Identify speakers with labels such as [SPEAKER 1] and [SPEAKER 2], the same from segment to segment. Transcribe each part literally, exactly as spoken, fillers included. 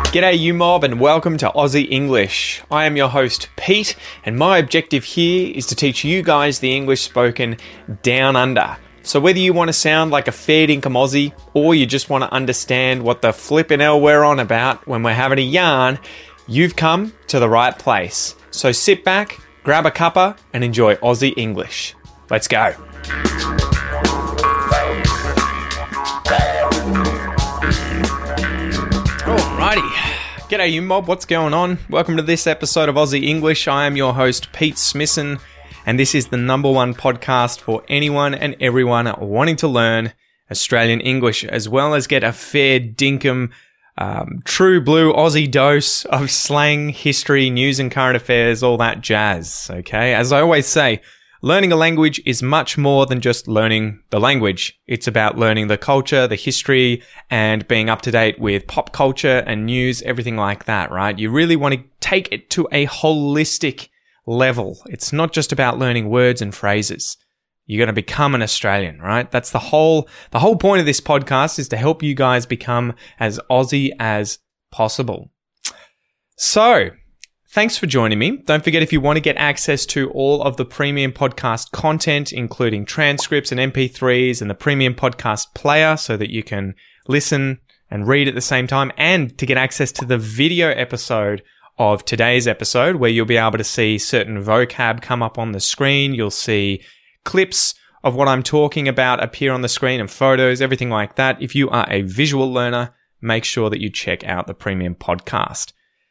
[SPEAKER 1] G'day you mob and welcome to Aussie English. I am your host Pete and my objective here is to teach you guys the English spoken down under. So whether you want to sound like a fair dinkum Aussie or you just want to understand what the flippin' hell we're on about when we're having a yarn, you've come to the right place. So sit back, grab a cuppa and enjoy Aussie English. Let's go. Alrighty. G'day you mob, what's going on? Welcome to this episode of Aussie English. I am your host Pete Smisson and this is the number one podcast for anyone and everyone wanting to learn Australian English as well as get a fair dinkum, um, true blue Aussie dose of slang, history, news and current affairs, all that jazz, okay? As I always say, learning a language is much more than just learning the language. It's about learning the culture, the history, and being up to date with pop culture and news, everything like that, right? You really want to take it to a holistic level. It's not just about learning words and phrases. You're going to become an Australian, right? That's the whole, the whole point of this podcast is to help you guys become as Aussie as possible. So, thanks for joining me. Don't forget if you want to get access to all of the premium podcast content, including transcripts and M P threes and the premium podcast player so that you can listen and read at the same time, and to get access to the video episode of today's episode where you'll be able to see certain vocab come up on the screen. You'll see clips of what I'm talking about appear on the screen and photos, everything like that. If you are a visual learner, make sure that you check out the premium podcast.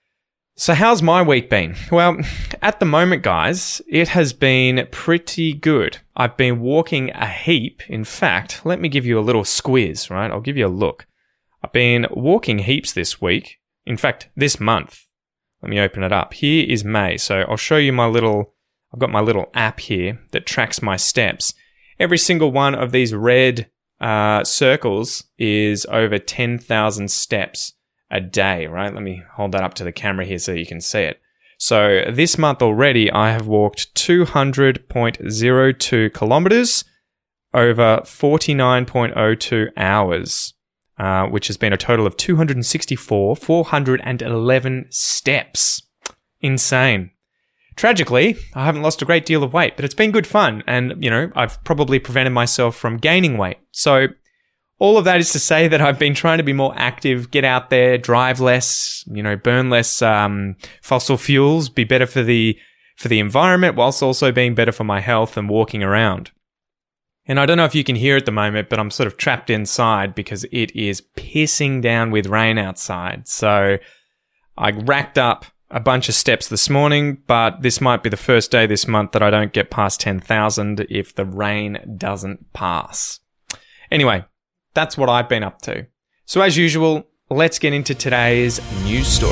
[SPEAKER 1] So how's my week been? Well, at the moment, guys, it has been pretty good. I've been walking a heap. In fact, let me give you a little squiz, right? I'll give you a look. I've been walking heaps this week. In fact, this month. Let me open it up. Here is May. So I'll show you my little, I've got my little app here that tracks my steps. Every single one of these red uh, circles is over ten thousand steps a day, right? Let me hold that up to the camera here so you can see it. So this month already, I have walked two hundred point zero two kilometers over forty-nine point zero two hours, uh, which has been a total of two hundred sixty-four thousand four hundred eleven steps. Insane. Tragically, I haven't lost a great deal of weight, but it's been good fun. And, you know, I've probably prevented myself from gaining weight. So all of that is to say that I've been trying to be more active, get out there, drive less, you know, burn less um, fossil fuels, be better for the for the environment, whilst also being better for my health and walking around. And I don't know if you can hear at the moment, but I'm sort of trapped inside because it is pissing down with rain outside. So I racked up a bunch of steps this morning, but this might be the first day this month that I don't get past ten thousand if the rain doesn't pass. Anyway, that's what I've been up to. So as usual, let's get into today's news story.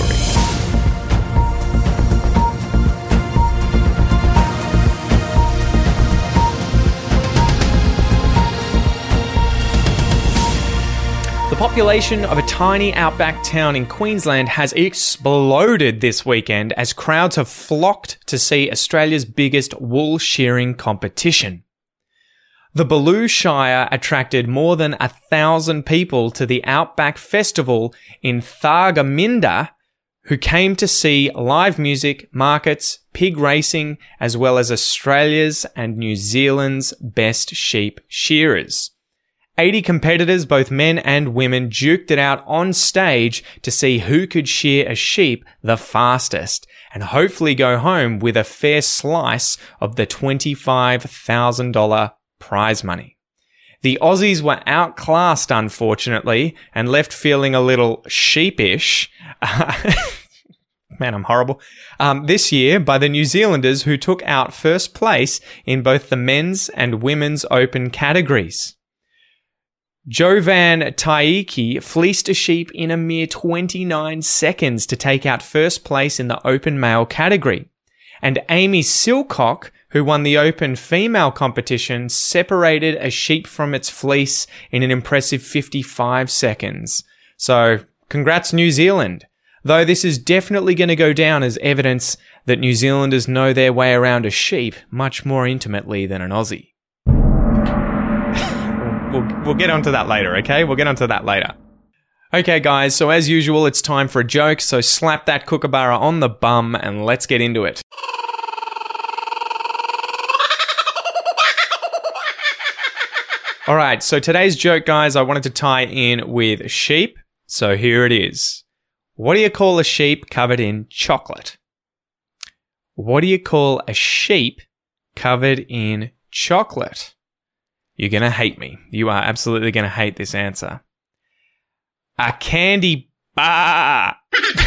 [SPEAKER 1] The population of a tiny outback town in Queensland has exploded this weekend as crowds have flocked to see Australia's biggest wool shearing competition. The Baloo Shire attracted more than a thousand people to the Outback Festival in Thargomindah who came to see live music, markets, pig racing, as well as Australia's and New Zealand's best sheep shearers. eighty competitors, both men and women, duked it out on stage to see who could shear a sheep the fastest and hopefully go home with a fair slice of the twenty-five thousand dollars prize money. The Aussies were outclassed, unfortunately, and left feeling a little sheepish. Man, I'm horrible. Um, this year by the New Zealanders who took out first place in both the men's and women's open categories. Jovan Taiki fleeced a sheep in a mere twenty-nine seconds to take out first place in the open male category. And Amy Silcock, who won the open female competition, separated a sheep from its fleece in an impressive fifty-five seconds. So, congrats New Zealand. Though this is definitely going to go down as evidence that New Zealanders know their way around a sheep much more intimately than an Aussie. we'll, we'll get onto that later, okay? We'll get onto that later. Okay, guys, so as usual, it's time for a joke, so slap that kookaburra on the bum and let's get into it. All right, so today's joke, guys, I wanted to tie in with sheep, so here it is. What do you call a sheep covered in chocolate? What do you call a sheep covered in chocolate? You're going to hate me. You are absolutely going to hate this answer. A candy bar.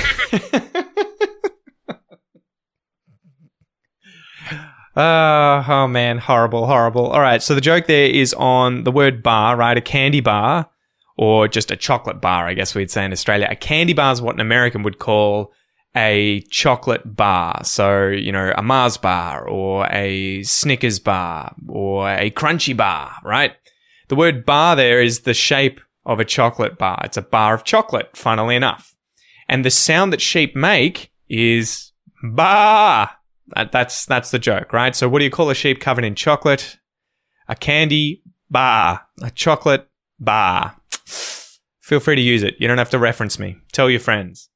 [SPEAKER 1] Uh, oh, man. Horrible, horrible. All right. So the joke there is on the word bar, right? A candy bar, or just a chocolate bar, I guess we'd say in Australia. A candy bar is what an American would call a chocolate bar. So, you know, a Mars bar or a Snickers bar or a Crunchy bar, right? The word bar there is the shape of a chocolate bar. It's a bar of chocolate, funnily enough. And the sound that sheep make is bar. That, that's, that's the joke, right? So what do you call a sheep covered in chocolate? A candy bar. A chocolate bar. Feel free to use it. You don't have to reference me. Tell your friends.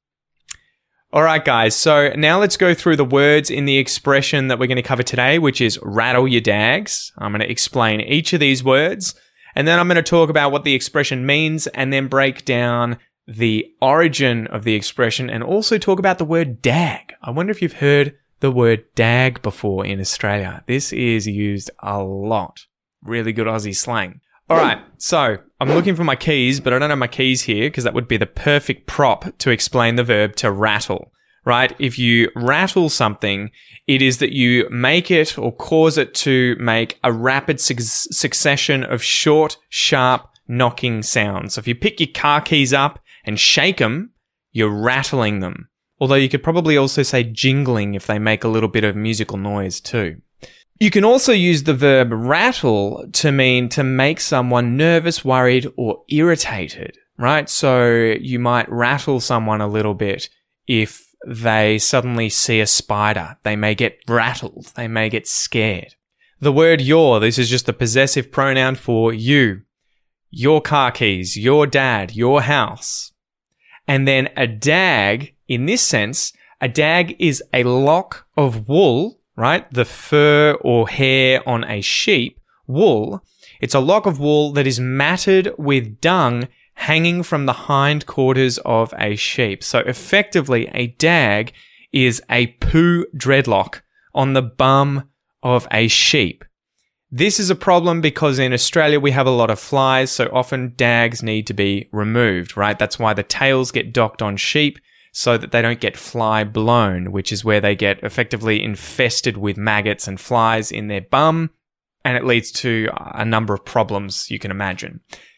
[SPEAKER 1] All right, guys. So now let's go through the words in the expression that we're going to cover today, which is rattle your dags. I'm going to explain each of these words, and then I'm going to talk about what the expression means and then break down the origin of the expression and also talk about the word dag. I wonder if you've heard the word dag before in Australia. This is used a lot. Really good Aussie slang. All right, so I'm looking for my keys, but I don't have my keys here because that would be the perfect prop to explain the verb to rattle, right? If you rattle something, it is that you make it or cause it to make a rapid su- succession of short, sharp, knocking sounds. So if you pick your car keys up and shake them, you're rattling them. Although you could probably also say jingling if they make a little bit of musical noise too. You can also use the verb rattle to mean to make someone nervous, worried, or irritated, right? So you might rattle someone a little bit if they suddenly see a spider. They may get rattled. They may get scared. The word your, this is just the possessive pronoun for you, your car keys, your dad, your house. And then a dag, in this sense, a dag is a lock of wool, right? The fur or hair on a sheep, wool. It's a lock of wool that is matted with dung hanging from the hindquarters of a sheep. So effectively, a dag is a poo dreadlock on the bum of a sheep. This is a problem because in Australia we have a lot of flies, so often dags need to be removed, right? That's why the tails get docked on sheep so that they don't get fly blown, which is where they get effectively infested with maggots and flies in their bum, and it leads to a number of problems you can imagine.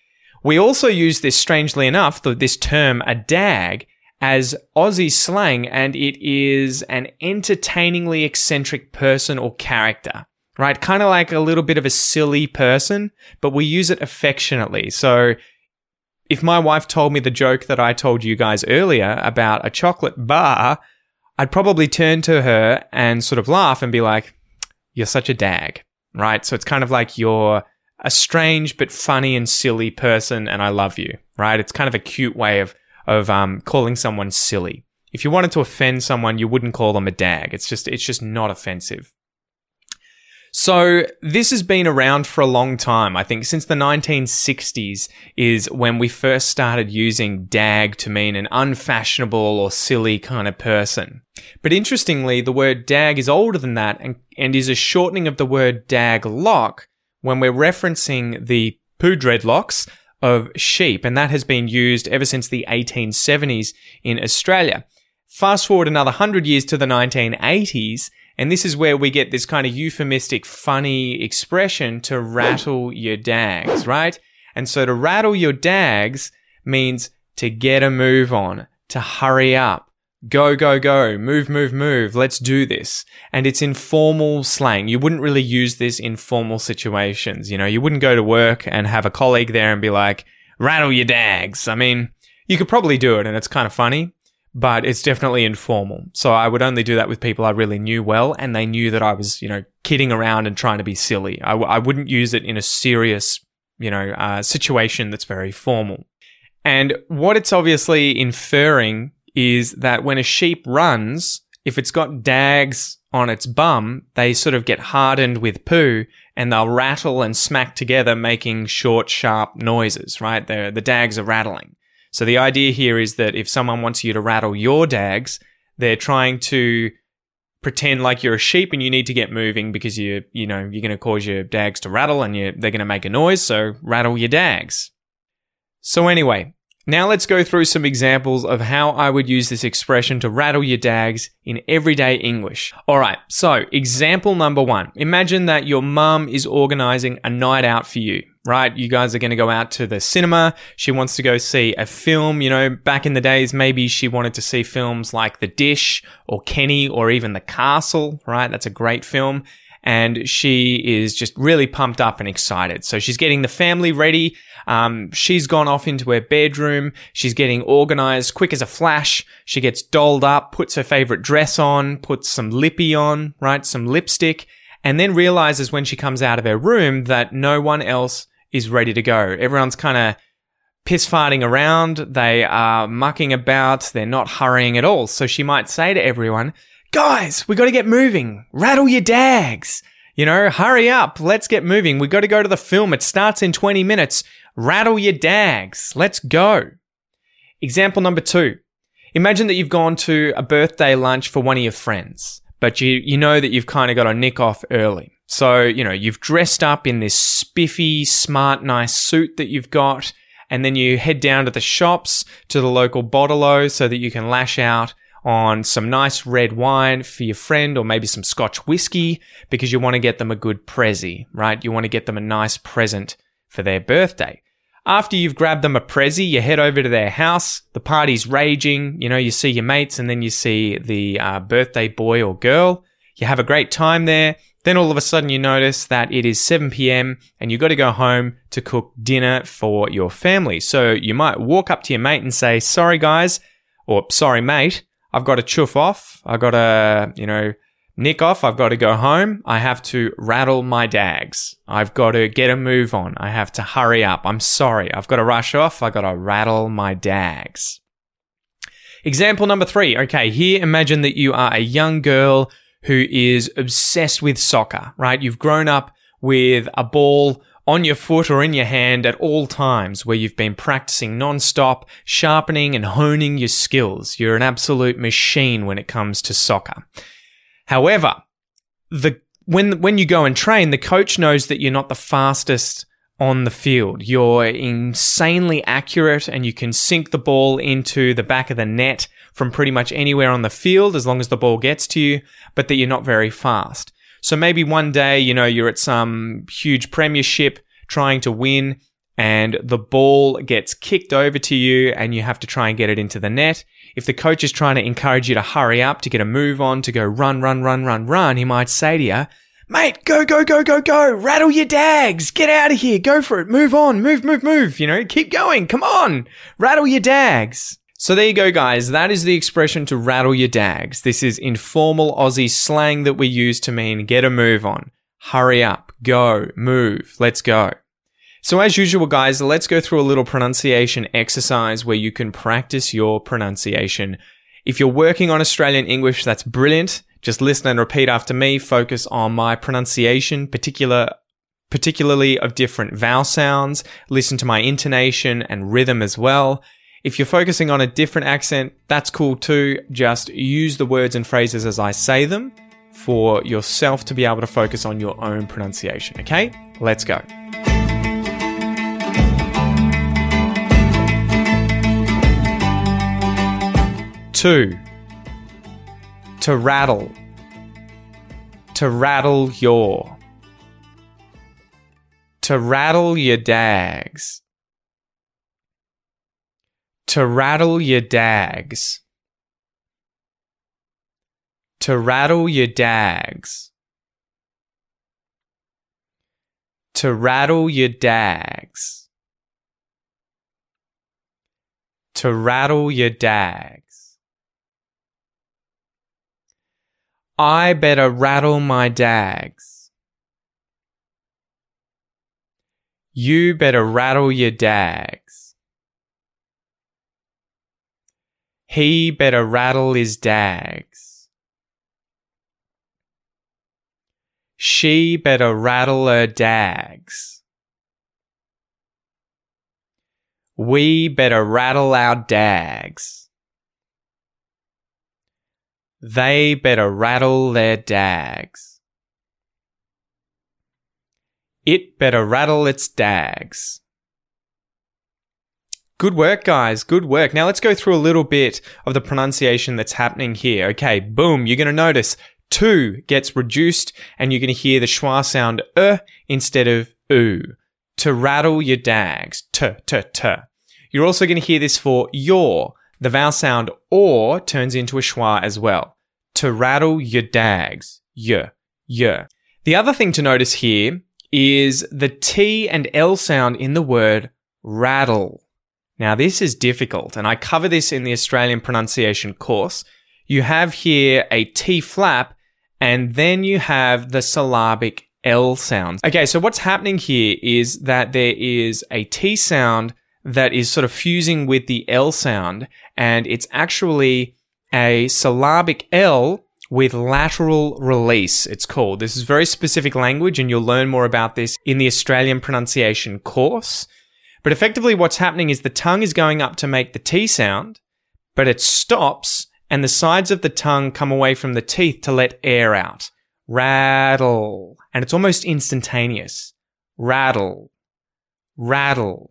[SPEAKER 1] We also use this, strangely enough, this term, a dag, as Aussie slang, and it is an entertainingly eccentric person or character, right? Kind of like a little bit of a silly person, but we use it affectionately. So if my wife told me the joke that I told you guys earlier about a chocolate bar, I'd probably turn to her and sort of laugh and be like, you're such a dag, right? So it's kind of like you're a strange but funny and silly person and I love you, right? It's kind of a cute way of, of um, calling someone silly. If you wanted to offend someone, you wouldn't call them a dag. It's just, it's just not offensive. So this has been around for a long time. I think since the nineteen sixties is when we first started using dag to mean an unfashionable or silly kind of person. But interestingly, the word dag is older than that and, and is a shortening of the word dag lock when we're referencing the poo dreadlocks of sheep. And that has been used ever since the eighteen seventies in Australia. Fast forward another one hundred years to the nineteen eighties, and this is where we get this kind of euphemistic, funny expression to rattle your dags, right? And so to rattle your dags means to get a move on, to hurry up, go, go, go, move, move, move, let's do this. And it's informal slang. You wouldn't really use this in formal situations. You know, you wouldn't go to work and have a colleague there and be like, rattle your dags. I mean, you could probably do it and it's kind of funny, but it's definitely informal. So I would only do that with people I really knew well and they knew that I was, you know, kidding around and trying to be silly. I, w- I wouldn't use it in a serious, you know, uh, situation that's very formal. And what it's obviously inferring is that when a sheep runs, if it's got dags on its bum, they sort of get hardened with poo and they'll rattle and smack together, making short, sharp noises, right? The, the dags are rattling. So the idea here is that if someone wants you to rattle your dags, they're trying to pretend like you're a sheep and you need to get moving because you, you know, you're going to cause your dags to rattle and you, they're going to make a noise. So rattle your dags. So anyway, now let's go through some examples of how I would use this expression to rattle your dags in everyday English. All right, so example number one. Imagine that your mum is organizing a night out for you, right? You guys are going to go out to the cinema. She wants to go see a film. You know, back in the days, maybe she wanted to see films like The Dish or Kenny or even The Castle, right? That's a great film. And she is just really pumped up and excited. So she's getting the family ready. Um, she's gone off into her bedroom. She's getting organized quick as a flash. She gets dolled up, puts her favorite dress on, puts some lippy on, right? Some lipstick, and then realizes when she comes out of her room that no one else is ready to go. Everyone's kind of piss farting around. They are mucking about. They're not hurrying at all. So she might say to everyone, guys, we got to get moving. Rattle your dags. You know, hurry up. Let's get moving. We got to go to the film. It starts in twenty minutes. Rattle your dags. Let's go. Example number two. Imagine that you've gone to a birthday lunch for one of your friends, but you, you know that you've kind of got to nick off early. So, you know, you've dressed up in this spiffy, smart, nice suit that you've got, and then you head down to the shops, to the local bottle-o so that you can lash out on some nice red wine for your friend or maybe some Scotch whiskey because you want to get them a good prezi, right? You want to get them a nice present for their birthday. After you've grabbed them a prezi, you head over to their house. The party's raging. You know, you see your mates and then you see the uh, birthday boy or girl. You have a great time there. Then all of a sudden you notice that it is seven p.m. and you've got to go home to cook dinner for your family. So you might walk up to your mate and say, sorry guys, or sorry mate, I've got to chuff off. I've got to, you know, nick off. I've got to go home. I have to rattle my dags. I've got to get a move on. I have to hurry up. I'm sorry. I've got to rush off. I've got to rattle my dags. Example number three. Okay, here imagine that you are a young girl who is obsessed with soccer, right? You've grown up with a ball on your foot or in your hand at all times where you've been practicing non-stop, sharpening and honing your skills. You're an absolute machine when it comes to soccer. However, the when when you go and train, the coach knows that you're not the fastest on the field. You're insanely accurate and you can sink the ball into the back of the net from pretty much anywhere on the field as long as the ball gets to you, but that you're not very fast. So maybe one day, you know, you're at some huge premiership trying to win and the ball gets kicked over to you and you have to try and get it into the net. If the coach is trying to encourage you to hurry up, to get a move on, to go run, run, run, run, run, he might say to you, mate, go, go, go, go, go, rattle your dags, get out of here, go for it, move on, move, move, move, you know, keep going, come on, rattle your dags. So there you go, guys. That is the expression to rattle your dags. This is informal Aussie slang that we use to mean get a move on. Hurry up, go, move, let's go. So as usual, guys, let's go through a little pronunciation exercise where you can practice your pronunciation. If you're working on Australian English, that's brilliant. Just listen and repeat after me. Focus on my pronunciation, particular, particularly of different vowel sounds. Listen to my intonation and rhythm as well. If you're focusing on a different accent, that's cool too. Just use the words and phrases as I say them for yourself to be able to focus on your own pronunciation. Okay? Let's go. Two. To rattle. To rattle your. To rattle your dags. To rattle your dags. To rattle your dags. To rattle your dags. To rattle your dags. I better rattle my dags. You better rattle your dags. He better rattle his dags. She better rattle her dags. We better rattle our dags. They better rattle their dags. It better rattle its dags. Good work, guys. Good work. Now let's go through a little bit of the pronunciation that's happening here. Okay, boom. You're going to notice to gets reduced and you're going to hear the schwa sound uh instead of oo. To rattle your dags. T, t, t. You're also going to hear this for your. The vowel sound or turns into a schwa as well. To rattle your dags. Y, y. The other thing to notice here is the T and L sound in the word rattle. Now, this is difficult, and I cover this in the Australian pronunciation course. You have here a T flap, and then you have the syllabic L sound. Okay, so what's happening here is that there is a T sound that is sort of fusing with the L sound, and it's actually a syllabic L with lateral release, it's called. This is very specific language, and you'll learn more about this in the Australian pronunciation course. But effectively what's happening is the tongue is going up to make the T sound, but it stops and the sides of the tongue come away from the teeth to let air out. Rattle. And it's almost instantaneous. Rattle. Rattle.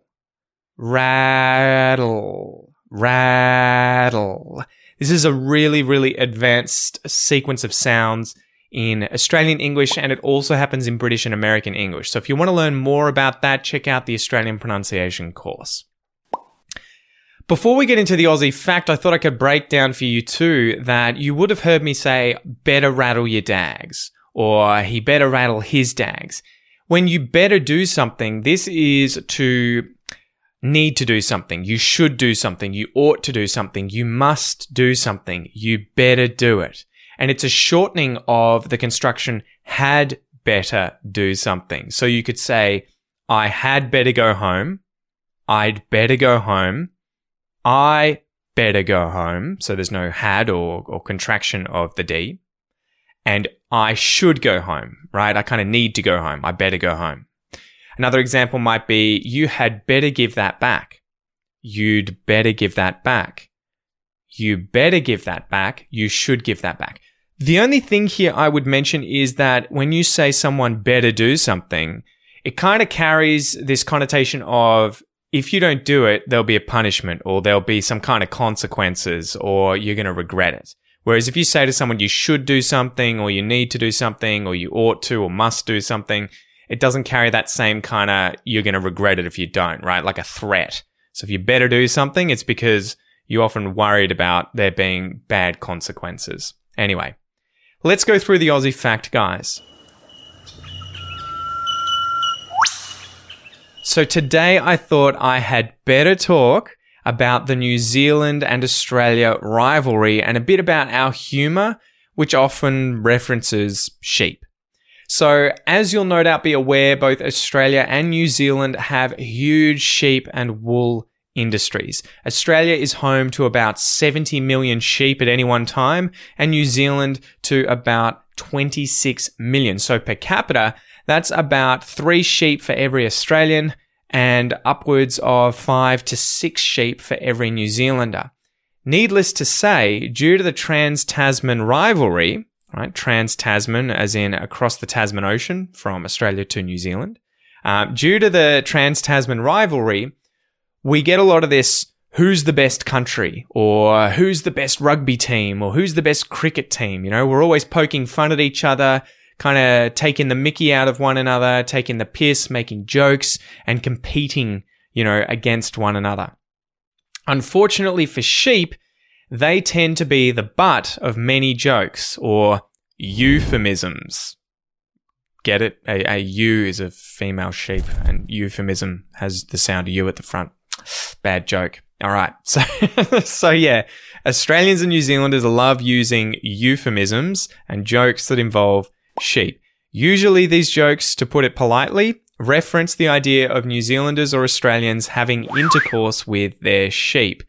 [SPEAKER 1] Rattle. Rattle. This is a really, really advanced sequence of sounds in Australian English, and it also happens in British and American English. So if you want to learn more about that, check out the Australian pronunciation course. Before we get into the Aussie fact, I thought I could break down for you too that you would have heard me say, better rattle your dags, or he better rattle his dags. When you better do something, this is to need to do something. You should do something. You ought to do something. You must do something. You better do it. And it's a shortening of the construction had better do something. So you could say, I had better go home. I'd better go home. I better go home. So there's no had or, or contraction of the D. And I should go home, right? I kind of need to go home. I better go home. Another example might be, you had better give that back. You'd better give that back. You better give that back. You should give that back. The only thing here I would mention is that when you say someone better do something, it kind of carries this connotation of if you don't do it, there'll be a punishment or there'll be some kind of consequences or you're going to regret it. Whereas if you say to someone you should do something or you need to do something or you ought to or must do something, it doesn't carry that same kind of you're going to regret it if you don't, right? Like a threat. So if you better do something, it's because you're often worried about there being bad consequences. Anyway, let's go through the Aussie fact, guys. So today I thought I had better talk about the New Zealand and Australia rivalry and a bit about our humour, which often references sheep. So as you'll no doubt be aware, both Australia and New Zealand have huge sheep and wool industries. Australia is home to about seventy million sheep at any one time, and New Zealand to about twenty-six million. So per capita, that's about three sheep for every Australian and upwards of five to six sheep for every New Zealander. Needless to say, due to the Trans-Tasman rivalry, right, Trans-Tasman as in across the Tasman Ocean from Australia to New Zealand, uh, due to the Trans-Tasman rivalry, we get a lot of this, who's the best country, or who's the best rugby team, or who's the best cricket team. You know, we're always poking fun at each other, kind of taking the mickey out of one another, taking the piss, making jokes, and competing, you know, against one another. Unfortunately for sheep, they tend to be the butt of many jokes, or euphemisms. Get it? A, a ewe is a female sheep, and euphemism has the sound of you at the front. Bad joke. All right. So, so yeah, Australians and New Zealanders love using euphemisms and jokes that involve sheep. Usually these jokes, to put it politely, reference the idea of New Zealanders or Australians having intercourse with their sheep.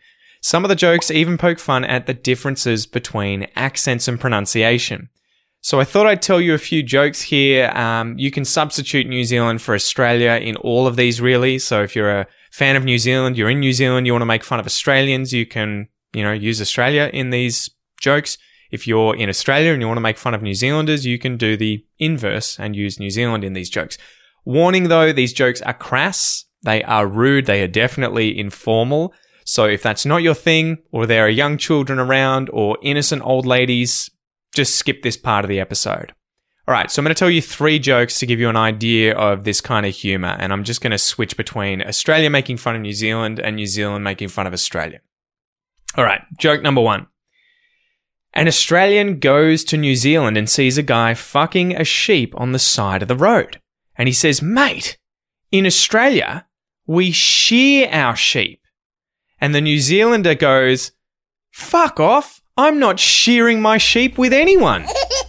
[SPEAKER 1] Some of the jokes even poke fun at the differences between accents and pronunciation. So I thought I'd tell you a few jokes here. Um, you can substitute New Zealand for Australia in all of these, really. So if you're a fan of New Zealand, you're in New Zealand, you want to make fun of Australians, you can, you know, use Australia in these jokes. If you're in Australia and you want to make fun of New Zealanders, you can do the inverse and use New Zealand in these jokes. Warning though, these jokes are crass. They are rude. They are definitely informal. So if that's not your thing, or there are young children around or innocent old ladies, just skip this part of the episode. All right, so I'm going to tell you three jokes to give you an idea of this kind of humor, and I'm just going to switch between Australia making fun of New Zealand and New Zealand making fun of Australia. All right, joke number one. An Australian goes to New Zealand and sees a guy fucking a sheep on the side of the road. And he says, "Mate, in Australia, we shear our sheep." And the New Zealander goes, "Fuck off. I'm not shearing my sheep with anyone."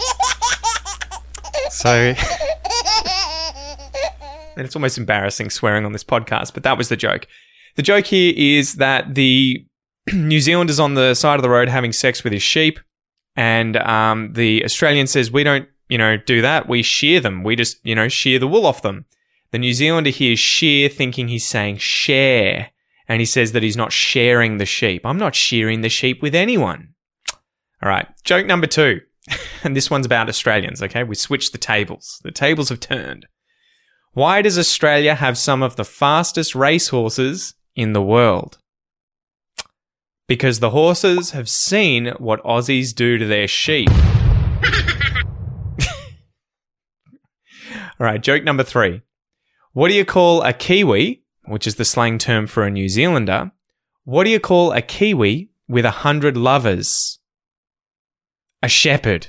[SPEAKER 1] So, and it's almost embarrassing swearing on this podcast, but that was the joke. The joke here is that the New Zealander's on the side of the road having sex with his sheep, and um, the Australian says, "We don't, you know, do that. We shear them. We just, you know, shear the wool off them." The New Zealander hears shear, thinking he's saying share, and he says that he's not sharing the sheep. "I'm not shearing the sheep with anyone." All right, joke number two. And this one's about Australians, okay? We switched the tables. The tables have turned. Why does Australia have some of the fastest racehorses in the world? Because the horses have seen what Aussies do to their sheep. All right, joke number three. What do you call a Kiwi, which is the slang term for a New Zealander? What do you call a Kiwi with a hundred lovers? A shepherd.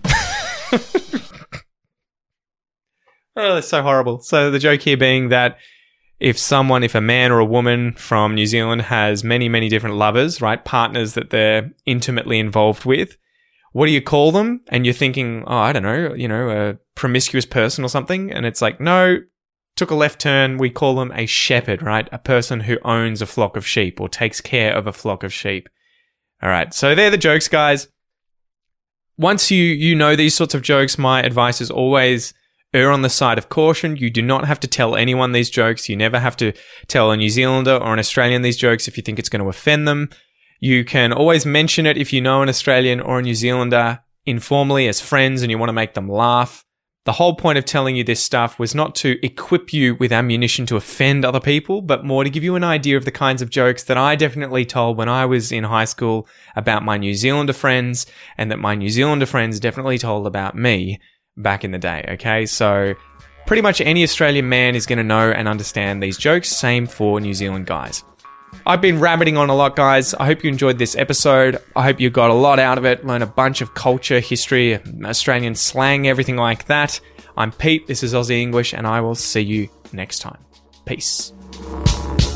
[SPEAKER 1] Oh, that's so horrible. So the joke here being that if someone, if a man or a woman from New Zealand has many, many different lovers, right, partners that they're intimately involved with, what do you call them? And you're thinking, oh, I don't know, you know, a promiscuous person or something. And it's like, no, took a left turn. We call them a shepherd, right? A person who owns a flock of sheep or takes care of a flock of sheep. All right. So they're the jokes, guys. Once you, you know these sorts of jokes, my advice is always err on the side of caution. You do not have to tell anyone these jokes. You never have to tell a New Zealander or an Australian these jokes if you think it's going to offend them. You can always mention it if you know an Australian or a New Zealander informally as friends and you want to make them laugh. The whole point of telling you this stuff was not to equip you with ammunition to offend other people, but more to give you an idea of the kinds of jokes that I definitely told when I was in high school about my New Zealander friends, and that my New Zealander friends definitely told about me back in the day, okay? So pretty much any Australian man is going to know and understand these jokes. Same for New Zealand guys. I've been rabbiting on a lot, guys. I hope you enjoyed this episode. I hope you got a lot out of it, learned a bunch of culture, history, Australian slang, everything like that. I'm Pete, this is Aussie English, and I will see you next time. Peace.